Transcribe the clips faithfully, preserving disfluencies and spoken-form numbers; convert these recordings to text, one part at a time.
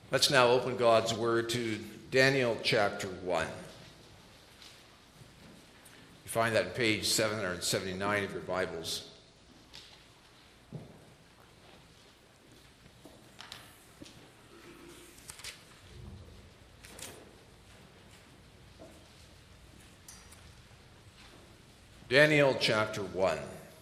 Let's now open God's Word to Daniel chapter one. You find that on page seven seventy-nine of your Bibles. Daniel chapter one.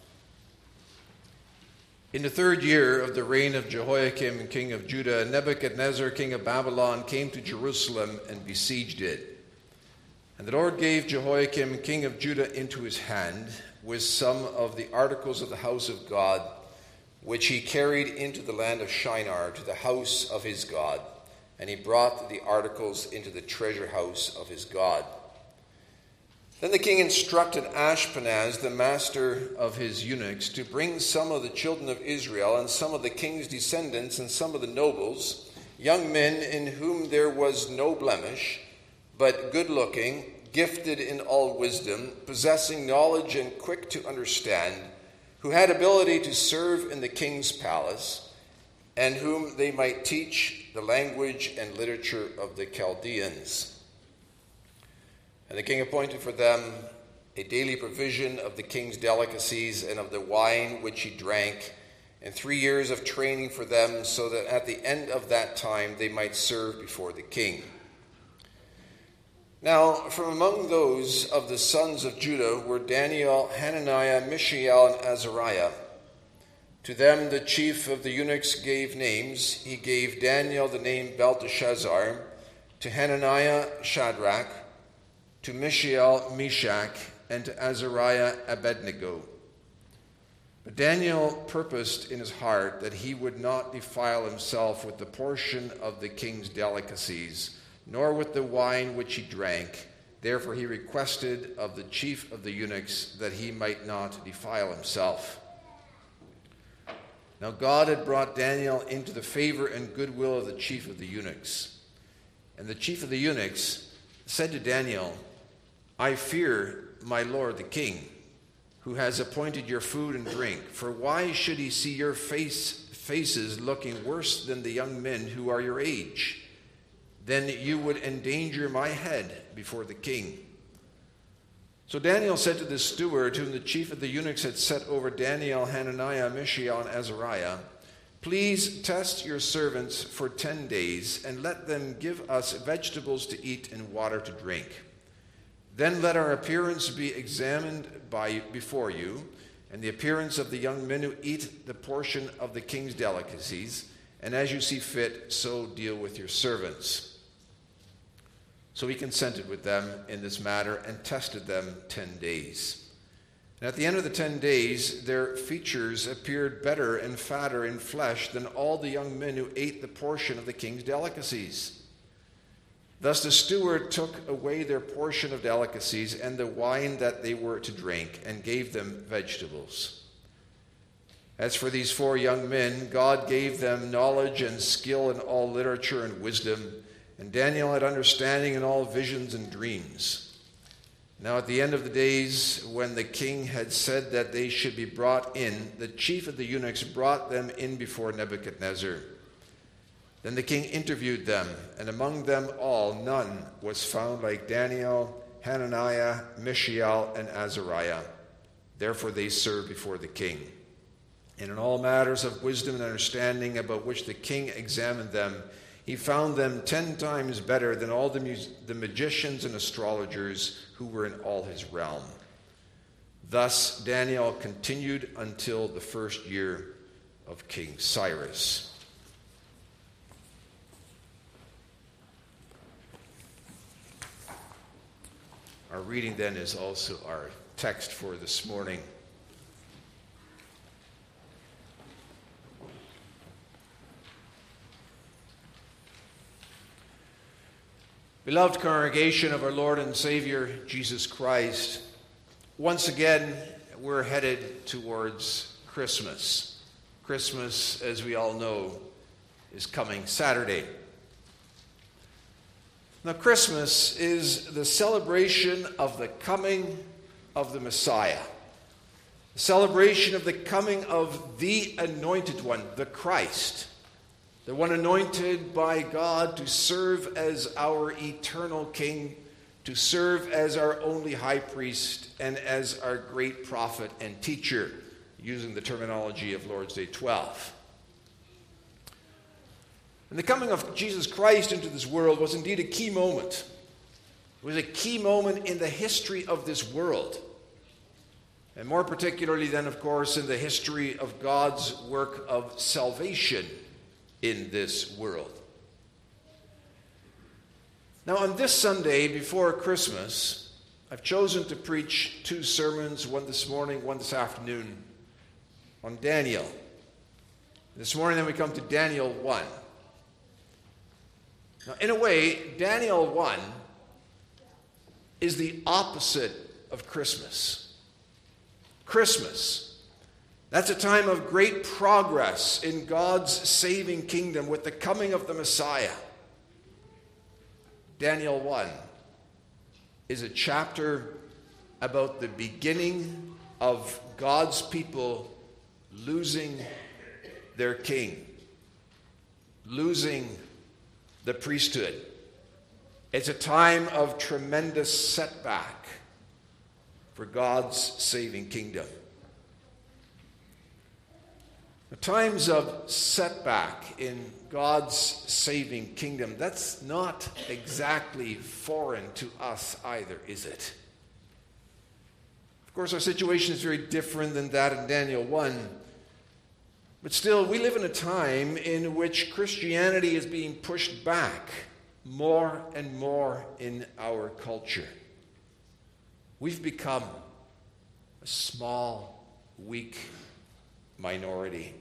In the third year of the reign of Jehoiakim, king of Judah, Nebuchadnezzar, king of Babylon, came to Jerusalem and besieged it. And the Lord gave Jehoiakim, king of Judah, into his hand, with some of the articles of the house of God, which he carried into the land of Shinar, to the house of his God. And he brought the articles into the treasure house of his God. Then the king instructed Ashpenaz, the master of his eunuchs, to bring some of the children of Israel and some of the king's descendants and some of the nobles, young men in whom there was no blemish, but good-looking, gifted in all wisdom, possessing knowledge and quick to understand, who had ability to serve in the king's palace, and whom they might teach the language and literature of the Chaldeans. And the king appointed for them a daily provision of the king's delicacies and of the wine which he drank, and three years of training for them, so that at the end of that time they might serve before the king. Now, from among those of the sons of Judah were Daniel, Hananiah, Mishael, and Azariah. To them the chief of the eunuchs gave names. He gave Daniel the name Belteshazzar, to Hananiah Shadrach, to Mishael, Meshach, and to Azariah, Abednego. But Daniel purposed in his heart that he would not defile himself with the portion of the king's delicacies, nor with the wine which he drank. Therefore he requested of the chief of the eunuchs that he might not defile himself. Now God had brought Daniel into the favor and goodwill of the chief of the eunuchs. And the chief of the eunuchs said to Daniel, I fear my lord the king, who has appointed your food and drink. For why should he see your face, faces looking worse than the young men who are your age? Then you would endanger my head before the king. So Daniel said to the steward, whom the chief of the eunuchs had set over Daniel, Hananiah, Mishael, and Azariah, Please test your servants for ten days, and let them give us vegetables to eat and water to drink. Then let our appearance be examined by before you, and the appearance of the young men who eat the portion of the king's delicacies, and as you see fit, so deal with your servants. So he consented with them in this matter and tested them ten days. And at the end of the ten days, their features appeared better and fatter in flesh than all the young men who ate the portion of the king's delicacies. Thus the steward took away their portion of delicacies and the wine that they were to drink, and gave them vegetables. As for these four young men, God gave them knowledge and skill in all literature and wisdom, and Daniel had understanding in all visions and dreams. Now at the end of the days, when the king had said that they should be brought in, the chief of the eunuchs brought them in before Nebuchadnezzar. Then the king interviewed them, and among them all none was found like Daniel, Hananiah, Mishael, and Azariah. Therefore they served before the king. And in all matters of wisdom and understanding about which the king examined them, he found them ten times better than all the, mus- the magicians and astrologers who were in all his realm. Thus Daniel continued until the first year of King Cyrus. Our reading then is also our text for this morning. Beloved congregation of our Lord and Savior, Jesus Christ, once again we're headed towards Christmas. Christmas, as we all know, is coming Saturday. Now, Christmas is the celebration of the coming of the Messiah, the celebration of the coming of the Anointed One, the Christ. the one anointed by God to serve as our eternal King, to serve as our only high priest, and as our great prophet and teacher, using the terminology of Lord's Day twelve. And the coming of Jesus Christ into this world was indeed a key moment. It was a key moment in the history of this world. And more particularly then, of course, in the history of God's work of salvation in this world. Now, on this Sunday before Christmas, I've chosen to preach two sermons, one this morning, one this afternoon, on Daniel. This morning, then, we come to Daniel one. Now, in a way, Daniel one is the opposite of Christmas. Christmas, that's a time of great progress in God's saving kingdom with the coming of the Messiah. Daniel one is a chapter about the beginning of God's people losing their king, losing the priesthood. It's a time of tremendous setback for God's saving kingdom. The times of setback in God's saving kingdom, that's not exactly foreign to us either, is it? Of course, our situation is very different than that in Daniel one. But still, we live in a time in which Christianity is being pushed back more and more in our culture. We've become a small, weak minority.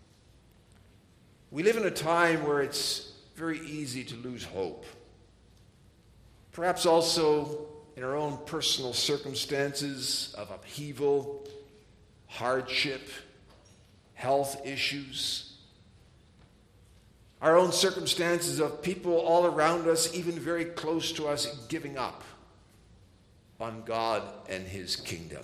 We live in a time where it's very easy to lose hope. Perhaps also in our own personal circumstances of upheaval, hardship, health issues. Our own circumstances of people all around us, even very close to us, giving up on God and his kingdom.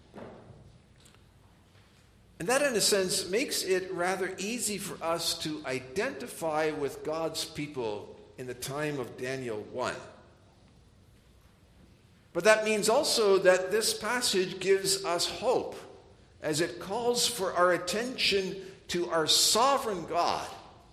And that, in a sense, makes it rather easy for us to identify with God's people in the time of Daniel one. But that means also that this passage gives us hope, as it calls for our attention to our sovereign God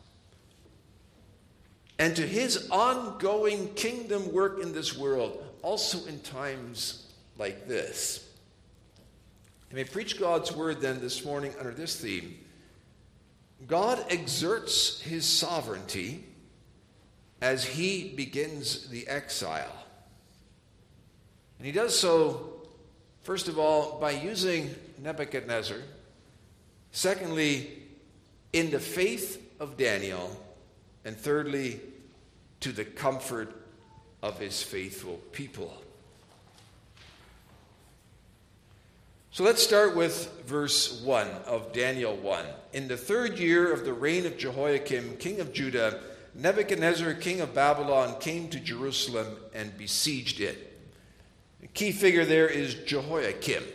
and to his ongoing kingdom work in this world, also in times like this. I may preach God's word then this morning under this theme. God exerts his sovereignty as he begins the exile. And he does so, first of all, by using Nebuchadnezzar. Secondly, in the faith of Daniel. And thirdly, to the comfort of his faithful people. So let's start with verse one of Daniel one. In the third year of the reign of Jehoiakim, king of Judah, Nebuchadnezzar, king of Babylon, came to Jerusalem and besieged it. The key figure there is Jehoiakim.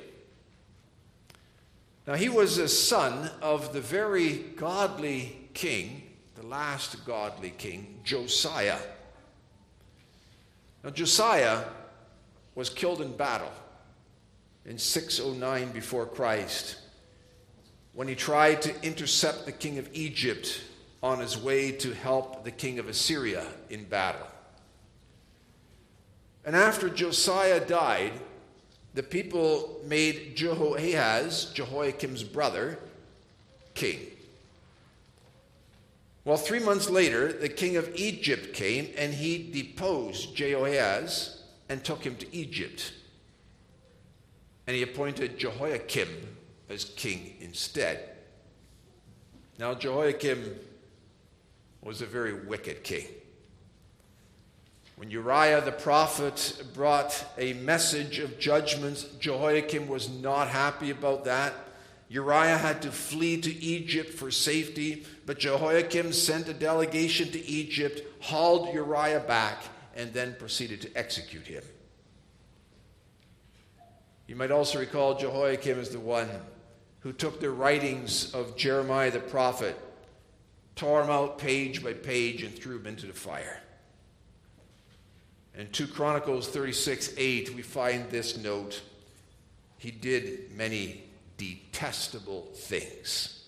Now, he was a son of the very godly king, the last godly king, Josiah. Now, Josiah was killed in battle in six oh nine before Christ when he tried to intercept the king of Egypt on his way to help the king of Assyria in battle. And after Josiah died, the people made Jehoahaz, Jehoiakim's brother, king. Well, three months later, the king of Egypt came and he deposed Jehoahaz and took him to Egypt. And he appointed Jehoiakim as king instead. Now, Jehoiakim was a very wicked king. When Uriah the prophet brought a message of judgment, Jehoiakim was not happy about that. Uriah had to flee to Egypt for safety, but Jehoiakim sent a delegation to Egypt, hauled Uriah back, and then proceeded to execute him. You might also recall Jehoiakim as the one who took the writings of Jeremiah the prophet, tore them out page by page, and threw them into the fire. In two Chronicles thirty-six eight, we find this note: he did many detestable things.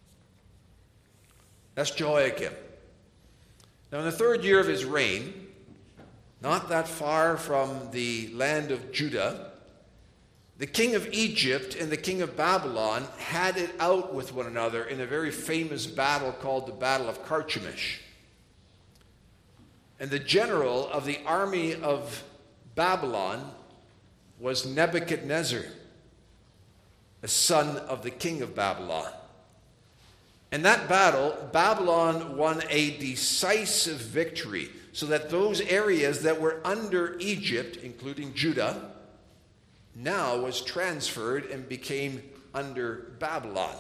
That's Jehoiakim. Now, in the third year of his reign, not that far from the land of Judah, the king of Egypt and the king of Babylon had it out with one another in a very famous battle called the Battle of Carchemish. And the general of the army of Babylon was Nebuchadnezzar, the son of the king of Babylon. In that battle, Babylon won a decisive victory, so that those areas that were under Egypt, including Judah, now was transferred and became under Babylon.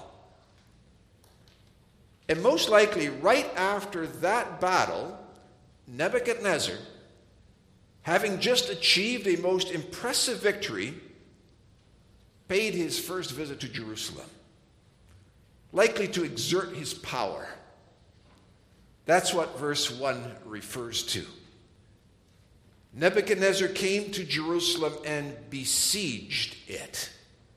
And most likely, right after that battle, Nebuchadnezzar, having just achieved a most impressive victory, paid his first visit to Jerusalem, likely to exert his power. That's what verse one refers to. Nebuchadnezzar came to Jerusalem and besieged it.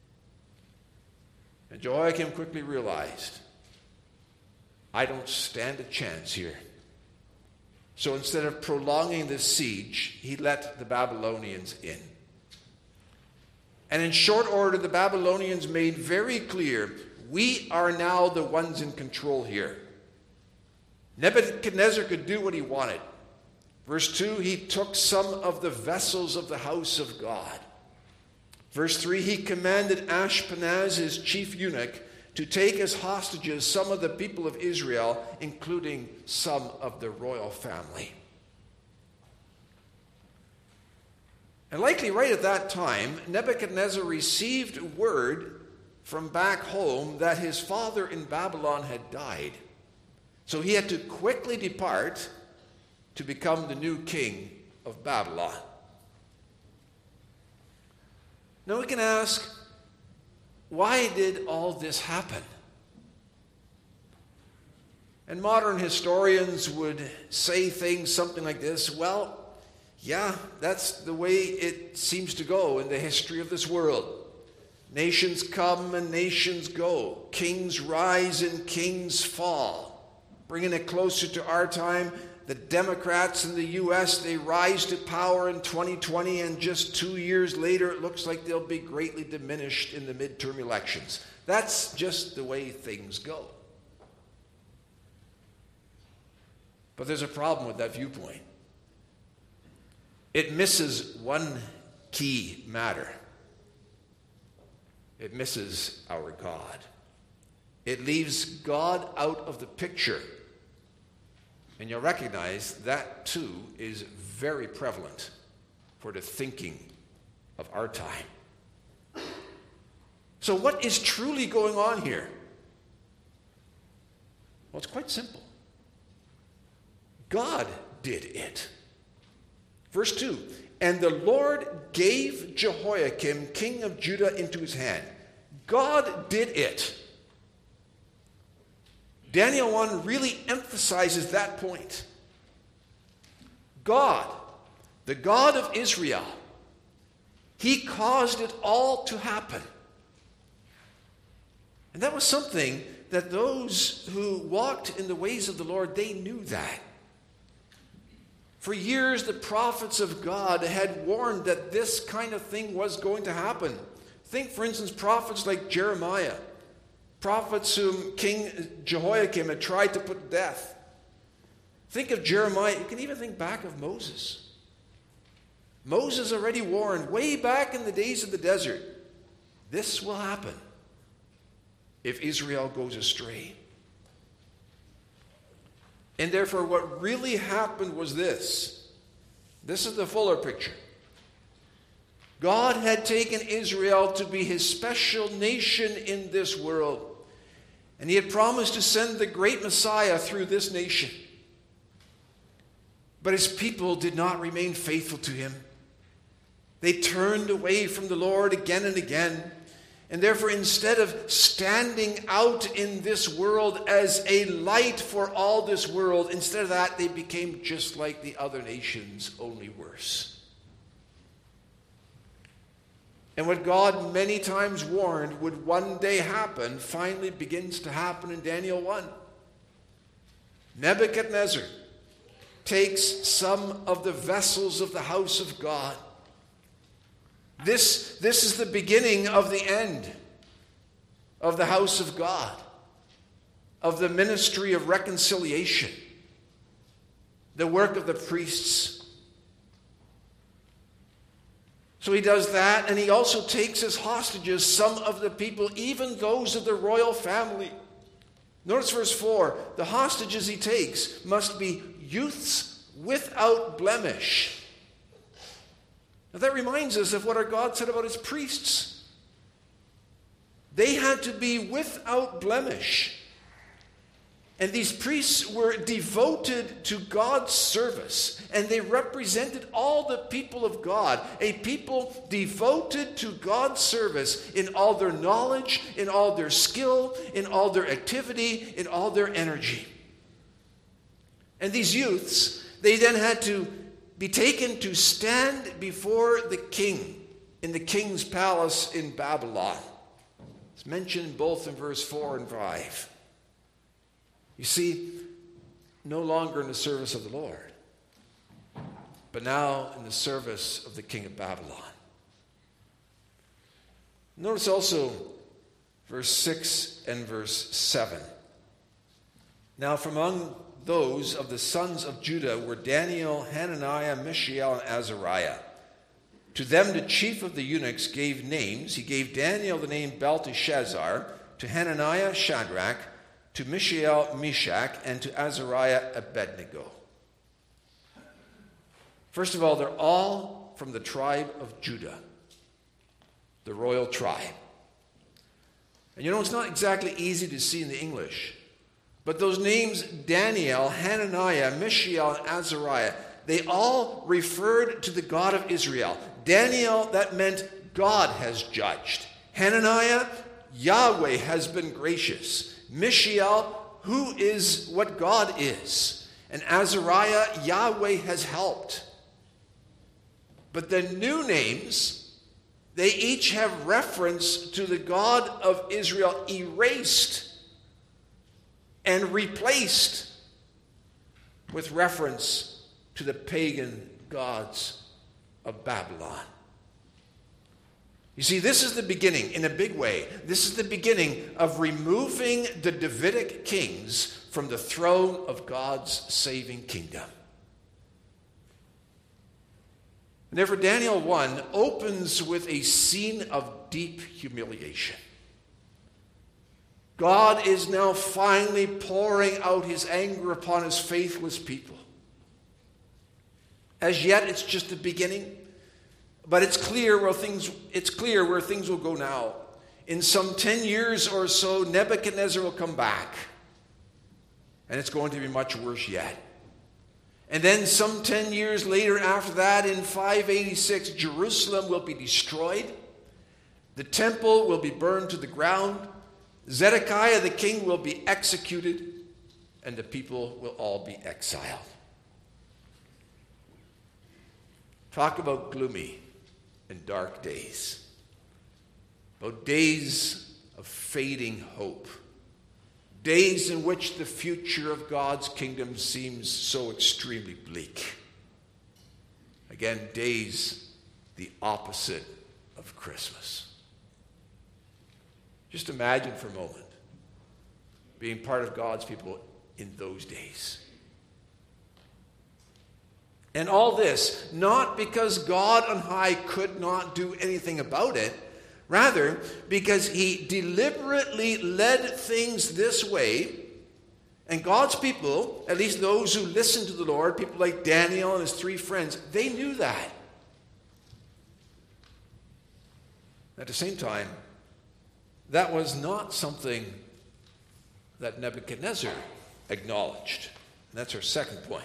And Jehoiakim quickly realized, I don't stand a chance here. So instead of prolonging the siege, he let the Babylonians in. And in short order, the Babylonians made very clear, we are now the ones in control here. Nebuchadnezzar could do what he wanted. Verse two, he took some of the vessels of the house of God. Verse three, he commanded Ashpenaz, his chief eunuch, to take as hostages some of the people of Israel, including some of the royal family. And likely right at that time, Nebuchadnezzar received word from back home that his father in Babylon had died. So he had to quickly depart to become the new king of Babylon. Now we can ask, why did all this happen? And modern historians would say things something like this: well, yeah, that's the way it seems to go in the history of this world. Nations come and nations go. Kings rise and kings fall. Bringing it closer to our time, the Democrats in the U S, they rise to power in twenty twenty, and just two years later, it looks like they'll be greatly diminished in the midterm elections. That's just the way things go. But there's a problem with that viewpoint. It misses one key matter. It misses our God. It leaves God out of the picture. And you'll recognize that, too, is very prevalent for the thinking of our time. So what is truly going on here? Well, it's quite simple. God did it. Verse two, and the Lord gave Jehoiakim, king of Judah, into his hand. God did it. Daniel one really emphasizes that point. God, the God of Israel, he caused it all to happen. And that was something that those who walked in the ways of the Lord, they knew that. For years, the prophets of God had warned that this kind of thing was going to happen. Think, for instance, prophets like Jeremiah, prophets whom King Jehoiakim had tried to put to death. Think of Jeremiah. You can even think back of Moses. Moses already warned way back in the days of the desert, this will happen if Israel goes astray. And therefore, what really happened was this. This is the fuller picture. God had taken Israel to be his special nation in this world. And he had promised to send the great Messiah through this nation. But his people did not remain faithful to him. They turned away from the Lord again and again. And therefore, instead of standing out in this world as a light for all this world, instead of that, they became just like the other nations, only worse. And what God many times warned would one day happen finally begins to happen in Daniel one. Nebuchadnezzar takes some of the vessels of the house of God. This, this is the beginning of the end of the house of God, of the ministry of reconciliation, the work of the priests. So he does that, and he also takes as hostages some of the people, even those of the royal family. Notice verse four, the hostages he takes must be youths without blemish. Now that reminds us of what our God said about his priests. They had to be without blemish. And these priests were devoted to God's service, and they represented all the people of God, a people devoted to God's service in all their knowledge, in all their skill, in all their activity, in all their energy. And these youths, they then had to be taken to stand before the king in the king's palace in Babylon. It's mentioned both in verse four and five. You see, no longer in the service of the Lord, but now in the service of the king of Babylon. Notice also verse six and verse seven. Now from among those of the sons of Judah were Daniel, Hananiah, Mishael, and Azariah. To them the chief of the eunuchs gave names. He gave Daniel the name Belteshazzar, to Hananiah Shadrach, to Mishael Meshach, and to Azariah Abednego. First of all, they're all from the tribe of Judah, the royal tribe. And you know, it's not exactly easy to see in the English, but those names, Daniel, Hananiah, Mishael, and Azariah, they all referred to the God of Israel. Daniel, that meant God has judged. Hananiah, Yahweh has been gracious. Mishael, who is what God is. And Azariah, Yahweh has helped. But the new names, they each have reference to the God of Israel erased and replaced with reference to the pagan gods of Babylon. You see, this is the beginning, in a big way, this is the beginning of removing the Davidic kings from the throne of God's saving kingdom. And therefore, Daniel one opens with a scene of deep humiliation. God is now finally pouring out his anger upon his faithless people. As yet, it's just the beginning, but it's clear where things, it's clear where things will go now. In some ten years or so, Nebuchadnezzar will come back, and it's going to be much worse yet. And then some ten years later after that, in five eighty-six, Jerusalem will be destroyed. The temple will be burned to the ground. Zedekiah the king will be executed, and the people will all be exiled. Talk about gloomy and dark days. About days of fading hope. Days in which the future of God's kingdom seems so extremely bleak. Again, days the opposite of Christmas. Just imagine for a moment being part of God's people in those days. And all this, not because God on high could not do anything about it, rather because he deliberately led things this way, and God's people, at least those who listened to the Lord, people like Daniel and his three friends, they knew that. At the same time, that was not something that Nebuchadnezzar acknowledged. And that's our second point.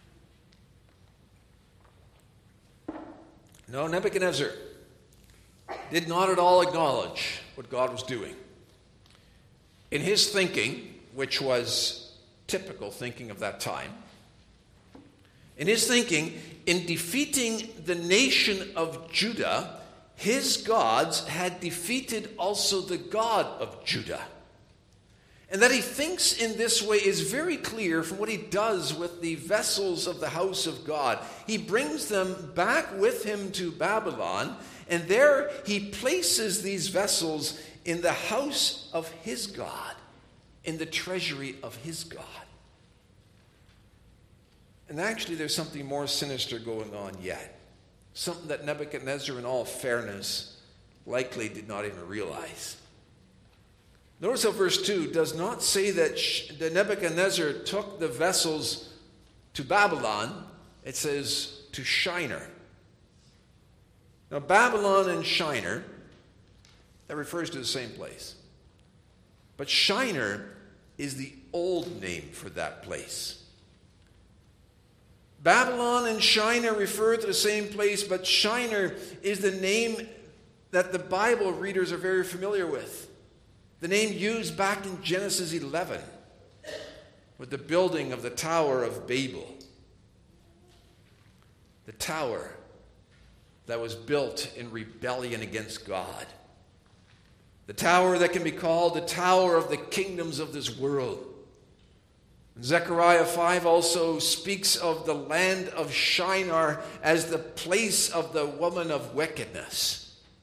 No, Nebuchadnezzar, did not at all acknowledge what God was doing. In his thinking, which was typical thinking of that time, in his thinking, in defeating the nation of Judah, his gods had defeated also the God of Judah. And that he thinks in this way is very clear from what he does with the vessels of the house of God. He brings them back with him to Babylon, and there he places these vessels in the house of his God, in the treasury of his God. And actually there's something more sinister going on yet. Something that Nebuchadnezzar, in all fairness, likely did not even realize. Notice how verse two does not say that Nebuchadnezzar took the vessels to Babylon. It says to Shinar. Now, Babylon and Shinar, that refers to the same place. But Shinar is the old name for that place. Babylon and Shinar refer to the same place, but Shinar is the name that the Bible readers are very familiar with. The name used back in Genesis eleven with the building of the Tower of Babel. The tower that was built in rebellion against God. The tower that can be called the tower of the kingdoms of this world. Zechariah five also speaks of the land of Shinar as the place of the woman of wickedness.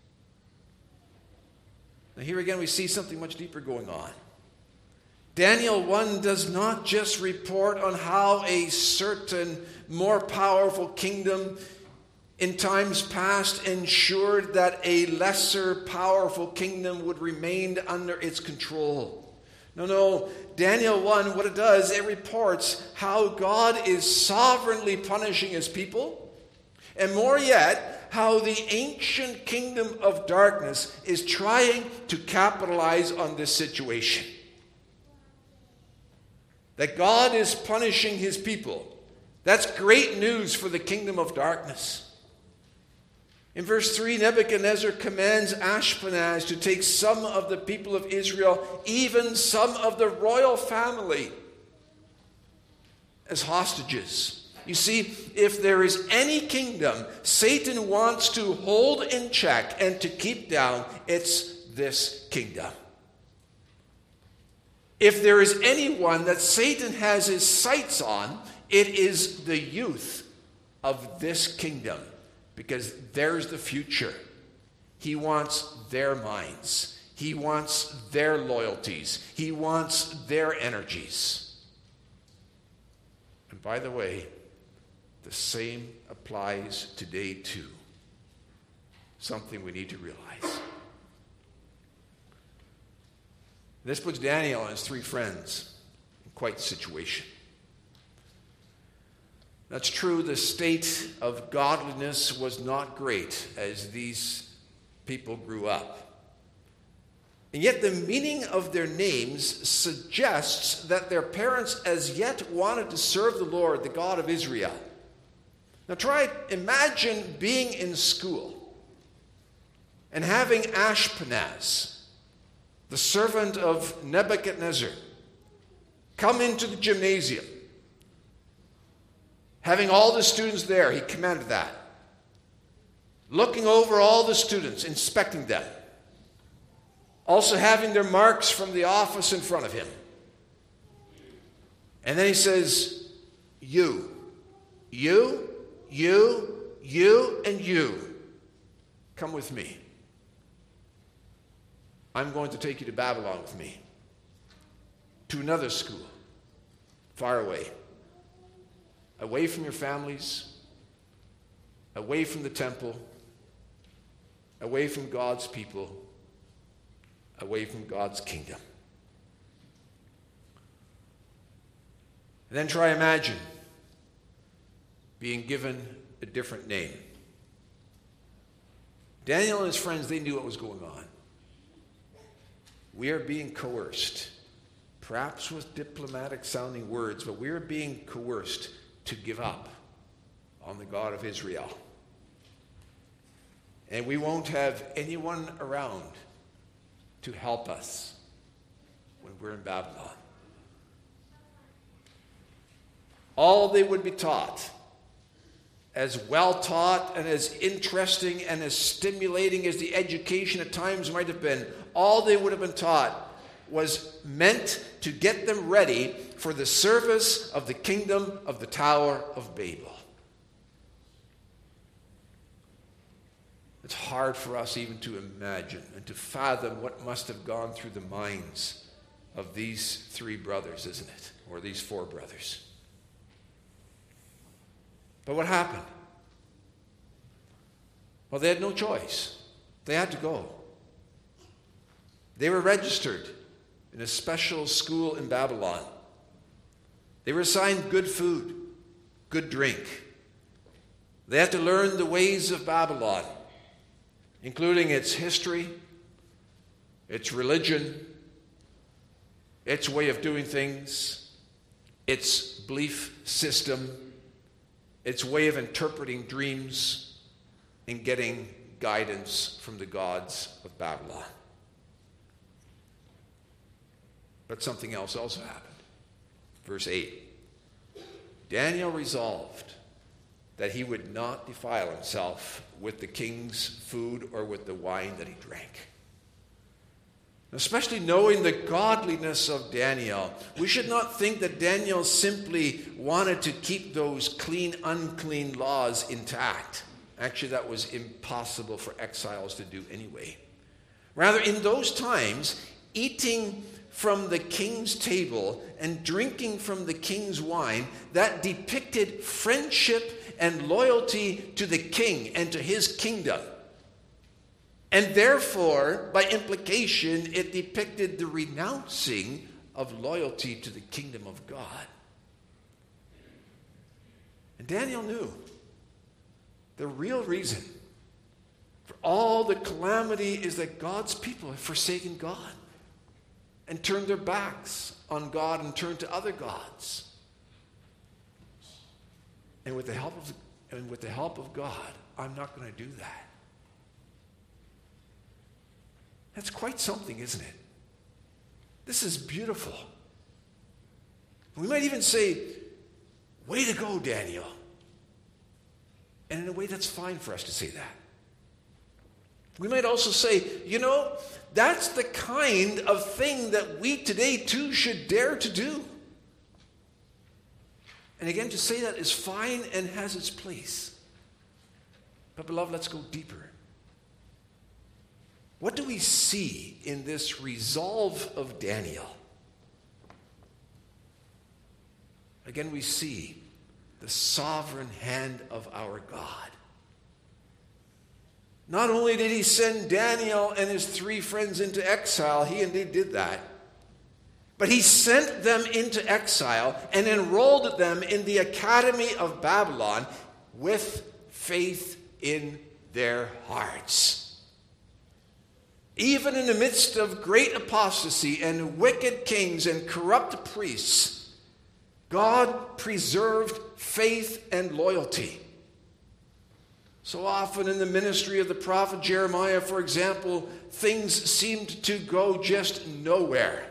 Now here again we see something much deeper going on. Daniel one does not just report on how a certain more powerful kingdom in times past ensured that a lesser powerful kingdom would remain under its control. No, no, Daniel one, what it does, it reports how God is sovereignly punishing his people, and more yet, how the ancient kingdom of darkness is trying to capitalize on this situation. That God is punishing his people. That's great news for the kingdom of darkness. In verse three, Nebuchadnezzar commands Ashpenaz to take some of the people of Israel, even some of the royal family, as hostages. You see, if there is any kingdom Satan wants to hold in check and to keep down, it's this kingdom. If there is anyone that Satan has his sights on, it is the youth of this kingdom, because there's the future. He wants their minds. He wants their loyalties. He wants their energies. And by the way, the same applies today too. Something we need to realize. This puts Daniel and his three friends in quite the situation. That's true, the state of godliness was not great as these people grew up. And yet the meaning of their names suggests that their parents as yet wanted to serve the Lord, the God of Israel. Now try, imagine being in school and having Ashpenaz, the servant of Nebuchadnezzar, come into the gymnasium. Having all the students there, he commanded that. Looking over all the students, inspecting them. Also having their marks from the office in front of him. And then he says, you, you, you, you, and you, come with me. I'm going to take you to Babylon with me. To another school, far away. Away from your families, away from the temple, away from God's people, away from God's kingdom. And then try imagine being given a different name. Daniel and his friends, they knew what was going on. We are being coerced, perhaps with diplomatic sounding words, but we are being coerced to give up on the God of Israel. And we won't have anyone around to help us when we're in Babylon. All they would be taught, as well taught and as interesting and as stimulating as the education at times might have been, all they would have been taught was meant to get them ready for the service of the kingdom of the Tower of Babel. It's hard for us even to imagine and to fathom what must have gone through the minds of these three brothers, isn't it? Or these four brothers. But what happened? Well, they had no choice. They had to go. They were registered in a special school in Babylon. They were assigned good food, good drink. They had to learn the ways of Babylon, including its history, its religion, its way of doing things, its belief system, its way of interpreting dreams, and getting guidance from the gods of Babylon. But something else also happened. Verse eight. Daniel resolved that he would not defile himself with the king's food or with the wine that he drank. Especially knowing the godliness of Daniel, we should not think that Daniel simply wanted to keep those clean, unclean laws intact. Actually, that was impossible for exiles to do anyway. Rather, in those times, eating from the king's table and drinking from the king's wine, that depicted friendship and loyalty to the king and to his kingdom. And therefore, by implication, it depicted the renouncing of loyalty to the kingdom of God. And Daniel knew the real reason for all the calamity is that God's people have forsaken God and turned their backs on God and turned to other gods. And with the help of, and with the help of God, I'm not going to do that. That's quite something, isn't it? This is beautiful. We might even say, way to go, Daniel. And in a way, that's fine for us to say that. We might also say, you know, that's the kind of thing that we today too should dare to do. And again, to say that is fine and has its place. But beloved, let's go deeper. What do we see in this resolve of Daniel? Again, we see the sovereign hand of our God. Not only did he send Daniel and his three friends into exile, he indeed did that, but he sent them into exile and enrolled them in the Academy of Babylon with faith in their hearts. Even in the midst of great apostasy and wicked kings and corrupt priests, God preserved faith and loyalty. So often in the ministry of the prophet Jeremiah, for example, things seemed to go just nowhere.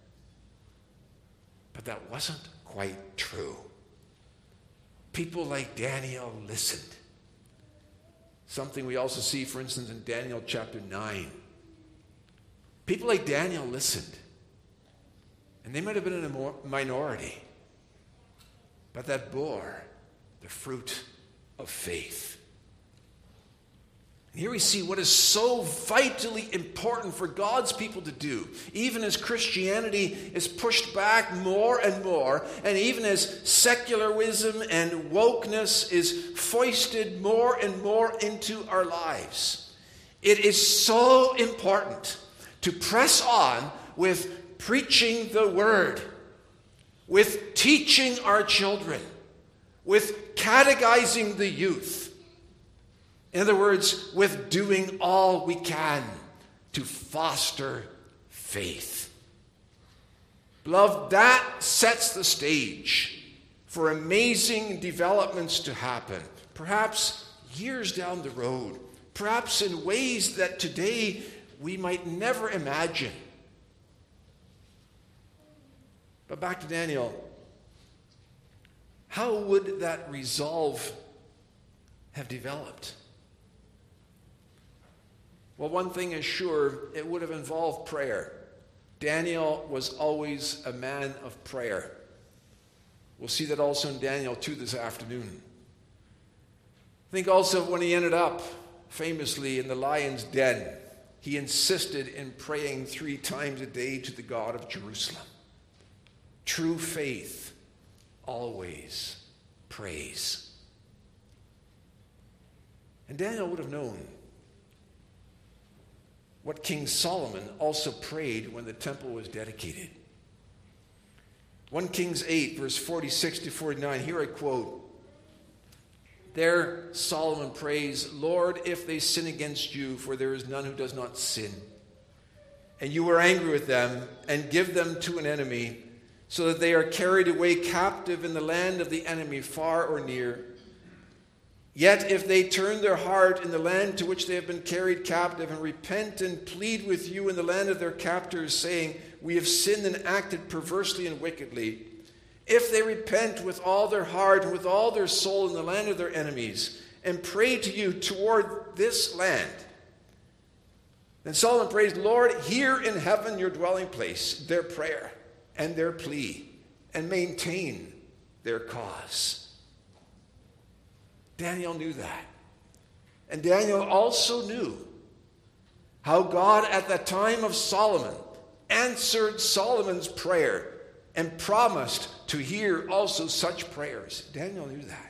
But that wasn't quite true. People like Daniel listened. Something we also see, for instance, in Daniel chapter nine. People like Daniel listened. And they might have been in a minority, but that bore the fruit of faith. And here we see what is so vitally important for God's people to do, even as Christianity is pushed back more and more, and even as secularism and wokeness is foisted more and more into our lives. It is so important to press on with preaching the word, with teaching our children, with catechizing the youth. In other words, with doing all we can to foster faith. Beloved, that sets the stage for amazing developments to happen, perhaps years down the road, perhaps in ways that today we might never imagine. But back to Daniel. How would that resolve have developed? Well, one thing is sure, it would have involved prayer. Daniel was always a man of prayer. We'll see that also in Daniel two this afternoon. Think also when he ended up famously in the lion's den, he insisted in praying three times a day to the God of Jerusalem. True faith always prays. And Daniel would have known what King Solomon also prayed when the temple was dedicated. First Kings eight, verse forty-six to forty-nine, here I quote, "There Solomon prays, 'Lord, if they sin against you, for there is none who does not sin, and you are angry with them, and give them to an enemy, so that they are carried away captive in the land of the enemy, far or near. Yet if they turn their heart in the land to which they have been carried captive, and repent and plead with you in the land of their captors, saying, we have sinned and acted perversely and wickedly, if they repent with all their heart and with all their soul in the land of their enemies, and pray to you toward this land, then Solomon prays, Lord, hear in heaven your dwelling place, their prayer and their plea, and maintain their cause.'" Daniel knew that. And Daniel also knew how God at the time of Solomon answered Solomon's prayer and promised to hear also such prayers. Daniel knew that.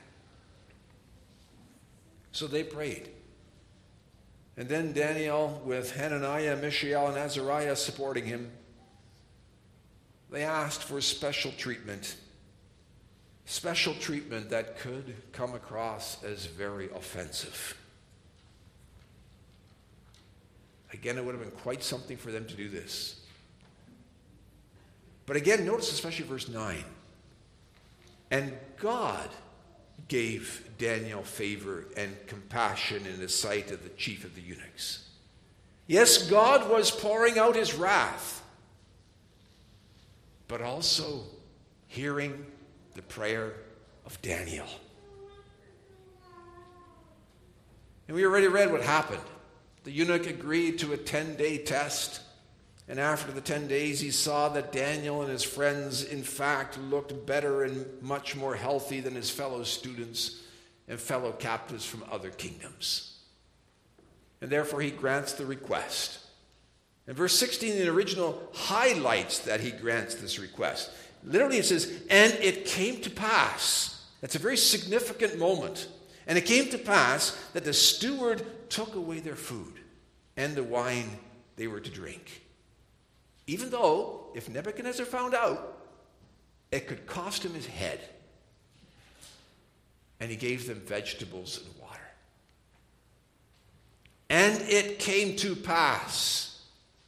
So they prayed. And then Daniel, with Hananiah, Mishael, and Azariah supporting him, they asked for special treatment. Special treatment that could come across as very offensive. Again, it would have been quite something for them to do this. But again, notice especially verse nine. "And God gave Daniel favor and compassion in the sight of the chief of the eunuchs." Yes, God was pouring out his wrath, but also hearing the prayer of Daniel. And we already read what happened. The eunuch agreed to a ten-day test, and after the ten days he saw that Daniel and his friends in fact looked better and much more healthy than his fellow students and fellow captives from other kingdoms. And therefore he grants the request. And verse sixteen in the original highlights that he grants this request. Literally it says, "And it came to pass." That's a very significant moment. "And it came to pass that the steward took away their food and the wine they were to drink. Even though, if Nebuchadnezzar found out, it could cost him his head. And he gave them vegetables and water." And it came to pass.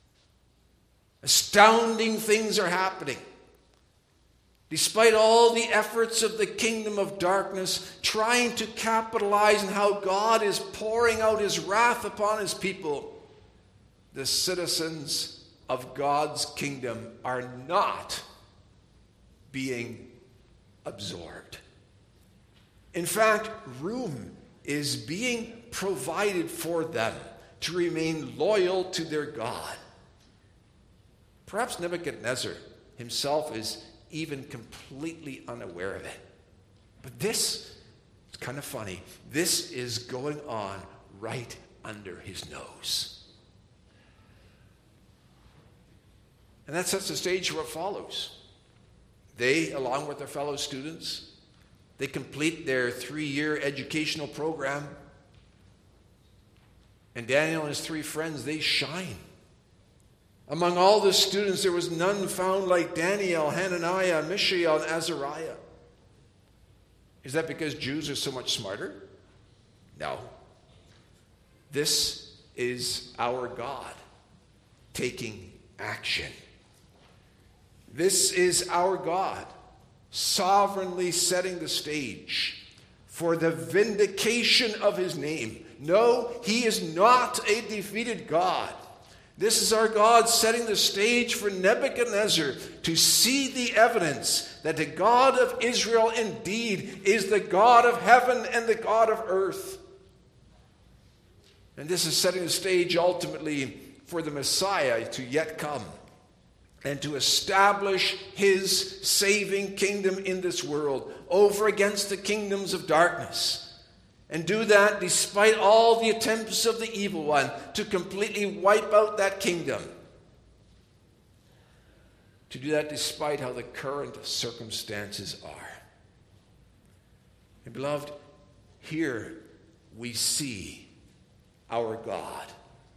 Astounding things are happening. Despite all the efforts of the kingdom of darkness trying to capitalize on how God is pouring out his wrath upon his people, the citizens of God's kingdom are not being absorbed. In fact, room is being provided for them to remain loyal to their God. Perhaps Nebuchadnezzar himself is even completely unaware of it. But this, it's kind of funny, this is going on right under his nose. And that sets the stage for what follows. They, along with their fellow students, they complete their three-year educational program. And Daniel and his three friends, they shine. Among all the students, there was none found like Daniel, Hananiah, Mishael, and Azariah. Is that because Jews are so much smarter? No. This is our God taking action. This is our God sovereignly setting the stage for the vindication of his name, No, he is not a defeated God. This is our God setting the stage for Nebuchadnezzar to see the evidence that the God of Israel indeed is the God of heaven and the God of earth. And this is setting the stage ultimately for the Messiah to yet come and to establish his saving kingdom in this world over against the kingdoms of darkness. And do that despite all the attempts of the evil one to completely wipe out that kingdom. To do that despite how the current circumstances are. And beloved, here we see our God.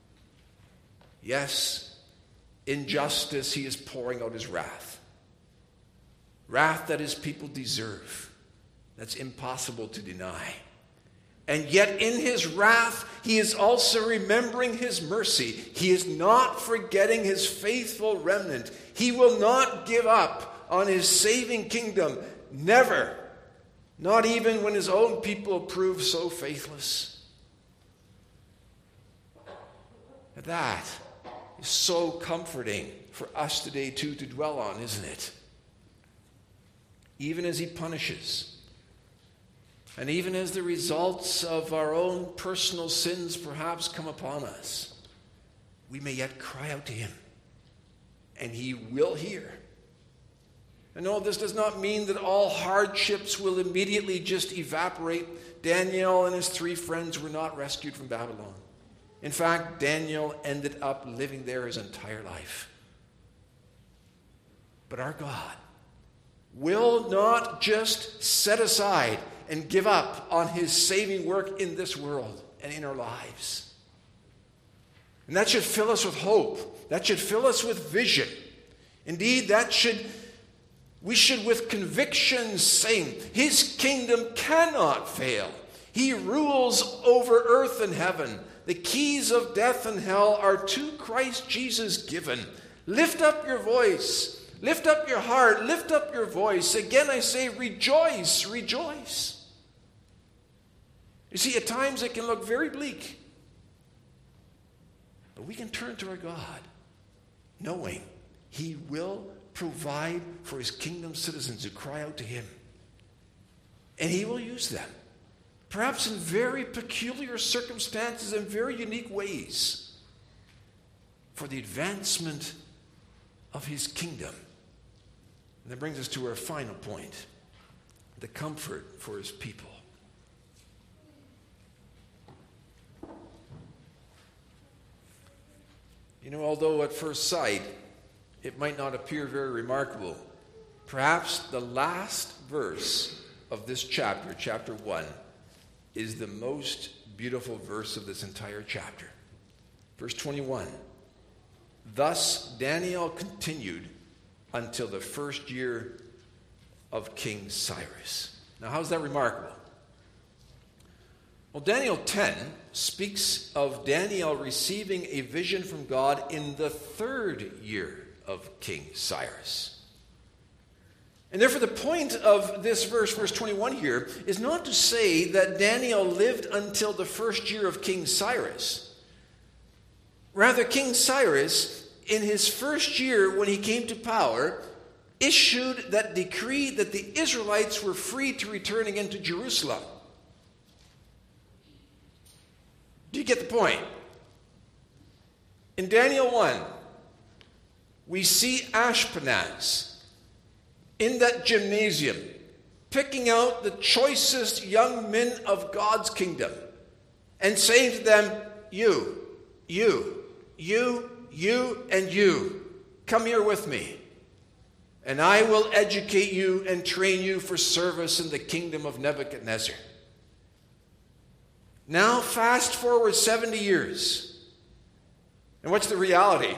Yes, in justice he is pouring out his wrath. Wrath that his people deserve. That's impossible to deny. And yet in his wrath, he is also remembering his mercy. He is not forgetting his faithful remnant. He will not give up on his saving kingdom. Never. Not even when his own people prove so faithless. And that is so comforting for us today too to dwell on, isn't it? Even as he punishes. And even as the results of our own personal sins perhaps come upon us, we may yet cry out to him, and he will hear. And no, this does not mean that all hardships will immediately just evaporate. Daniel and his three friends were not rescued from Babylon. In fact, Daniel ended up living there his entire life. But our God will not just set aside and give up on his saving work in this world and in our lives. And that should fill us with hope. That should fill us with vision. Indeed, that should, we should with conviction sing, his kingdom cannot fail. He rules over earth and heaven. The keys of death and hell are to Christ Jesus given. Lift up your voice. Lift up your heart. Lift up your voice. Again I say, rejoice, rejoice. You see, at times it can look very bleak. But we can turn to our God, knowing he will provide for his kingdom citizens who cry out to him. And he will use them, perhaps in very peculiar circumstances and very unique ways, for the advancement of his kingdom. And that brings us to our final point, the comfort for his people. You know, although at first sight it might not appear very remarkable, perhaps the last verse of this chapter, chapter one, is the most beautiful verse of this entire chapter. Verse twenty-one. Thus Daniel continued until the first year of King Cyrus. Now, how's that remarkable? Well, Daniel ten speaks of Daniel receiving a vision from God in the third year of King Cyrus. And therefore the point of this verse, verse twenty-one here, is not to say that Daniel lived until the first year of King Cyrus. Rather, King Cyrus, in his first year when he came to power, issued that decree that the Israelites were free to return again to Jerusalem. Do you get the point? In Daniel one, we see Ashpenaz in that gymnasium picking out the choicest young men of God's kingdom and saying to them, you, you, you, you, and you, come here with me, and I will educate you and train you for service in the kingdom of Nebuchadnezzar. Now fast forward seventy years. And what's the reality?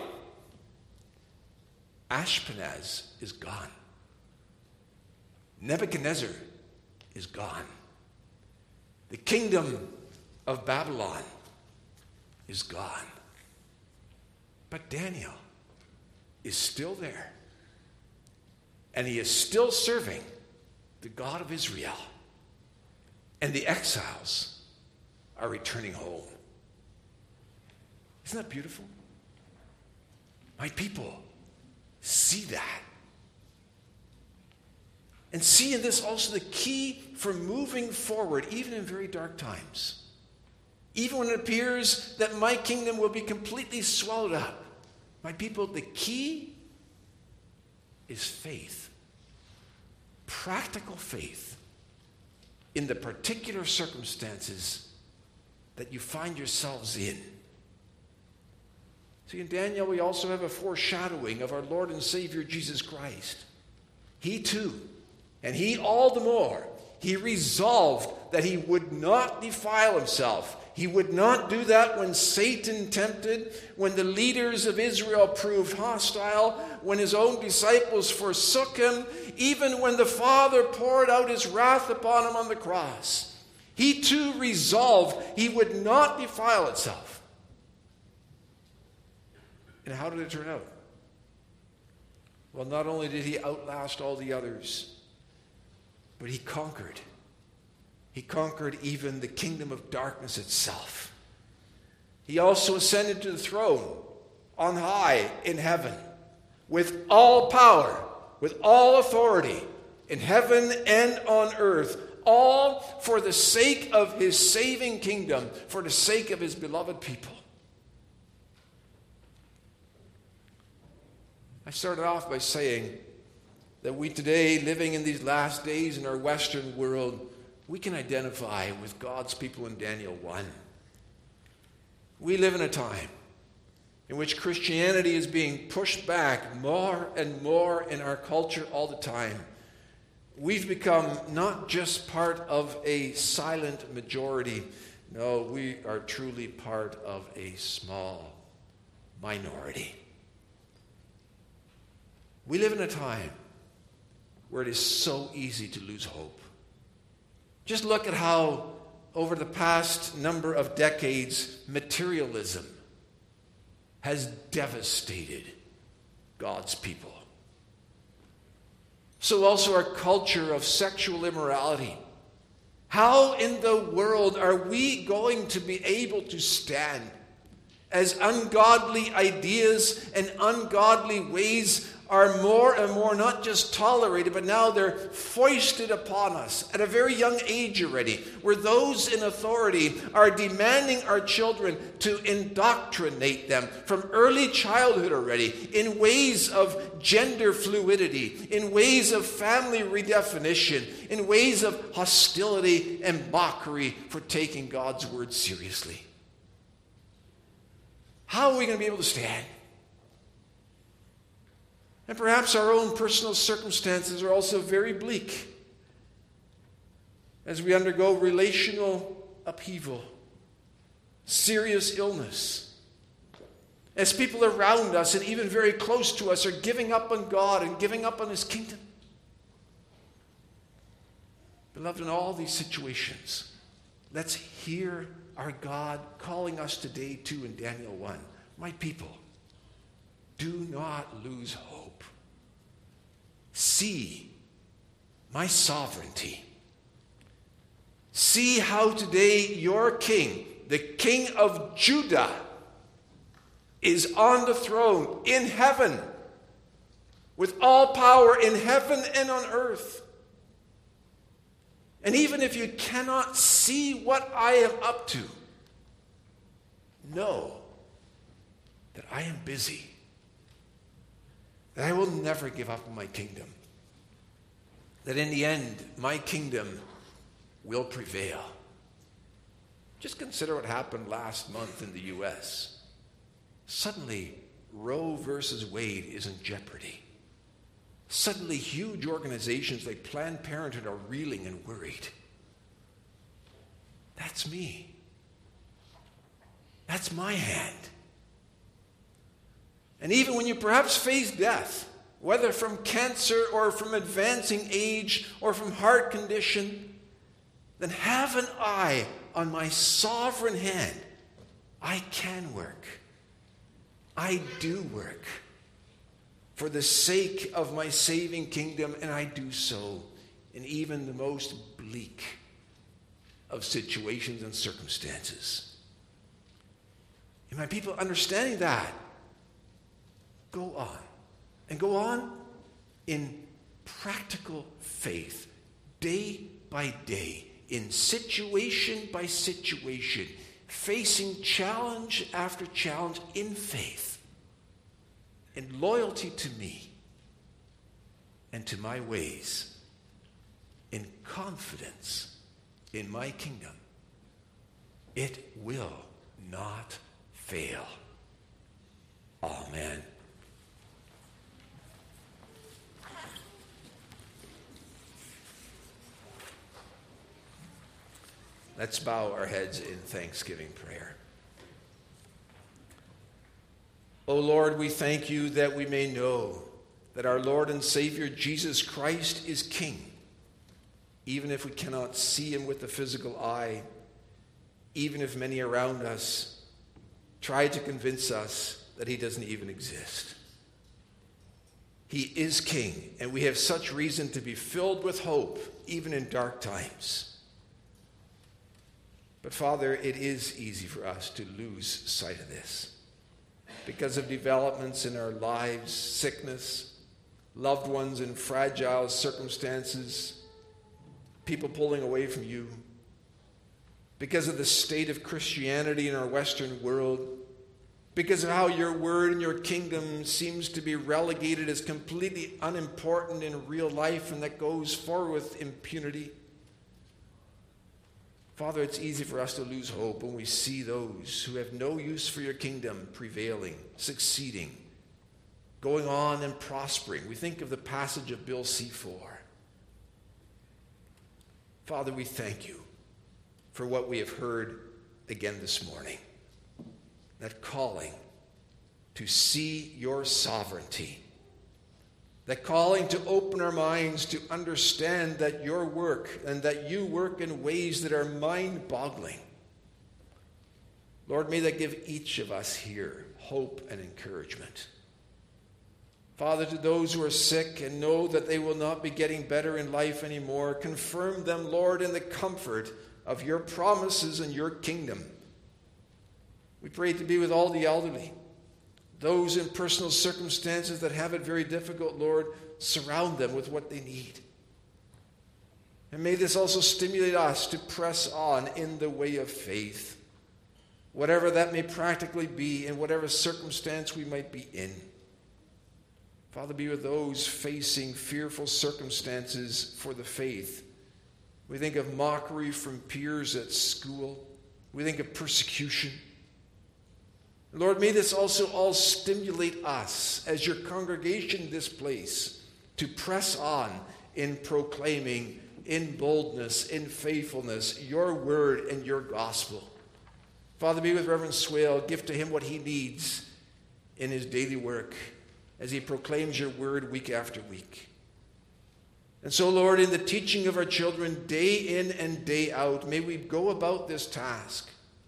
Ashpenaz is gone. Nebuchadnezzar is gone. The kingdom of Babylon is gone. But Daniel is still there. And he is still serving the God of Israel. And the exiles are returning home. Isn't that beautiful? My people, see that. And see in this also the key for moving forward, even in very dark times. Even when it appears that my kingdom will be completely swallowed up. My people, the key is faith. Practical faith in the particular circumstances that you find yourselves in. See, in Daniel, we also have a foreshadowing of our Lord and Savior Jesus Christ. He too, and he all the more, he resolved that he would not defile himself. He would not do that when Satan tempted, when the leaders of Israel proved hostile, when his own disciples forsook him, even when the Father poured out his wrath upon him on the cross. He too resolved he would not defile himself. And how did it turn out? Well, not only did he outlast all the others, but he conquered. He conquered even the kingdom of darkness itself. He also ascended to the throne on high in heaven with all power, with all authority in heaven and on earth, all for the sake of his saving kingdom, for the sake of his beloved people. I started off by saying that we today, living in these last days in our Western world, we can identify with God's people in Daniel one. We live in a time in which Christianity is being pushed back more and more in our culture all the time. We've become not just part of a silent majority. No, we are truly part of a small minority. We live in a time where it is so easy to lose hope. Just look at how, over the past number of decades, materialism has devastated God's people. So also our culture of sexual immorality. How in the world are we going to be able to stand as ungodly ideas and ungodly ways are more and more not just tolerated, but now they're foisted upon us at a very young age already, where those in authority are demanding our children to indoctrinate them from early childhood already in ways of gender fluidity, in ways of family redefinition, in ways of hostility and mockery for taking God's word seriously. How are we going to be able to stand? And perhaps our own personal circumstances are also very bleak as we undergo relational upheaval, serious illness, as people around us and even very close to us are giving up on God and giving up on his kingdom. Beloved, in all these situations, let's hear our God calling us today too in Daniel one. My people, do not lose hope. See my sovereignty. See how today your king, the King of Judah, is on the throne in heaven with all power in heaven and on earth. And even if you cannot see what I am up to, know that I am busy. That I will never give up on my kingdom. That in the end, my kingdom will prevail. Just consider what happened last month in the U S. Suddenly, Roe versus Wade is in jeopardy. Suddenly, huge organizations like Planned Parenthood are reeling and worried. That's me. That's my hand. And even when you perhaps face death, whether from cancer or from advancing age or from heart condition, then have an eye on my sovereign hand. I can work. I do work for the sake of my saving kingdom, and I do so in even the most bleak of situations and circumstances. And my people, understanding that, go on. And go on in practical faith, day by day, in situation by situation, facing challenge after challenge in faith, in loyalty to me and to my ways, in confidence in my kingdom. It will not fail. Amen. Let's bow our heads in thanksgiving prayer. O Lord, we thank you that we may know that our Lord and Savior Jesus Christ is King, even if we cannot see him with the physical eye, even if many around us try to convince us that he doesn't even exist. He is King, and we have such reason to be filled with hope, even in dark times. But Father, it is easy for us to lose sight of this because of developments in our lives, sickness, loved ones in fragile circumstances, people pulling away from you, because of the state of Christianity in our Western world, because of how your word and your kingdom seems to be relegated as completely unimportant in real life and that goes forward with impunity. Father, it's easy for us to lose hope when we see those who have no use for your kingdom prevailing, succeeding, going on and prospering. We think of the passage of Bill C four. Father, we thank you for what we have heard again this morning. That calling to see your sovereignty. That calling to open our minds to understand that your work and that you work in ways that are mind-boggling. Lord, may that give each of us here hope and encouragement. Father, to those who are sick and know that they will not be getting better in life anymore, confirm them, Lord, in the comfort of your promises and your kingdom. We pray to be with all the elderly, those in personal circumstances that have it very difficult, Lord. Surround them with what they need. And may this also stimulate us to press on in the way of faith, whatever that may practically be, in whatever circumstance we might be in. Father, be with those facing fearful circumstances for the faith. We think of mockery from peers at school. We think of persecution. Lord, may this also all stimulate us as your congregation in this place to press on in proclaiming in boldness, in faithfulness, your word and your gospel. Father, be with Reverend Swale. Give to him what he needs in his daily work as he proclaims your word week after week. And so, Lord, in the teaching of our children day in and day out, may we go about this task.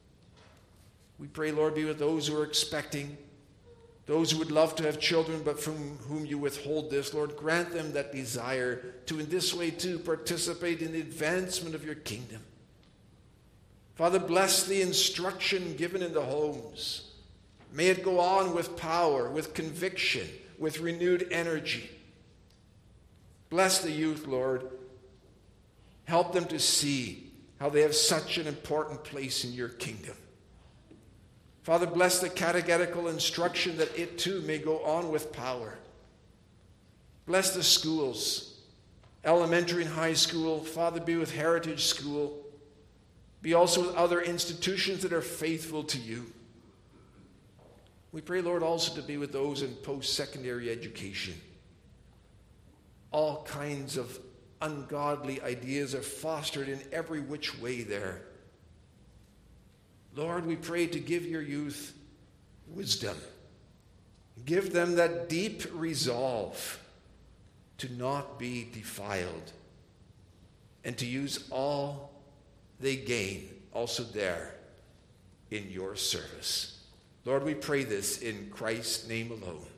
We pray, Lord, be with those who are expecting, those who would love to have children but from whom you withhold this. Lord, grant them that desire to, in this way too, participate in the advancement of your kingdom. Father, bless the instruction given in the homes. May it go on with power, with conviction, with renewed energy. Bless the youth, Lord. Help them to see how they have such an important place in your kingdom. Father, bless the catechetical instruction that it too may go on with power. Bless the schools, elementary and high school. Father, be with Heritage School. Be also with other institutions that are faithful to you. We pray, Lord, also to be with those in post-secondary education. All kinds of ungodly ideas are fostered in every which way there. Lord, we pray to give your youth wisdom. Give them that deep resolve to not be defiled and to use all they gain also there in your service. Lord, we pray this in Christ's name alone.